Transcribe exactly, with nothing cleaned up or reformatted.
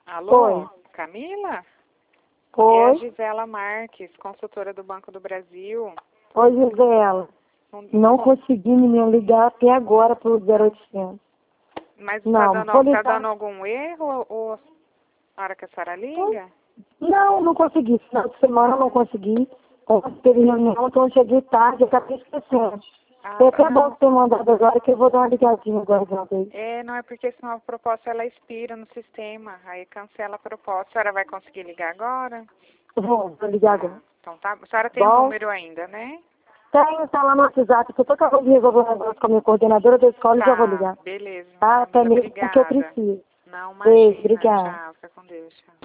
Alô, Oi. Camila? É a Oi. Gisela Marques, consultora do Banco do Brasil. Oi, Gisela. Não, Não consegui me ligar até agora pro zero oitocentos. Mas tá Não, dando, vou tá ligar. dando algum erro ou na hora que a senhora liga? Não, não consegui. Final de semana eu não consegui. Ontem teve reunião, então eu cheguei tarde, eu acabei esquecendo. Ah, É até bom não. ter mandado agora, que eu vou dar uma ligadinha agora de uma vez. É, não é porque senão a proposta ela expira no sistema, aí cancela a proposta. A senhora vai conseguir ligar agora? Vou, vou ligar Ah, agora. então tá. A senhora tem o Bom, número ainda, né? tenho, tá lá no WhatsApp, que eu tô acabando de resolver um negócio com a minha coordenadora da escola e já vou Tá, ligar. beleza, Tá? Até Camila, mesmo porque eu obrigada. preciso. Não, Beijo, imagina. obrigada. Tchau, fica com Deus, tchau.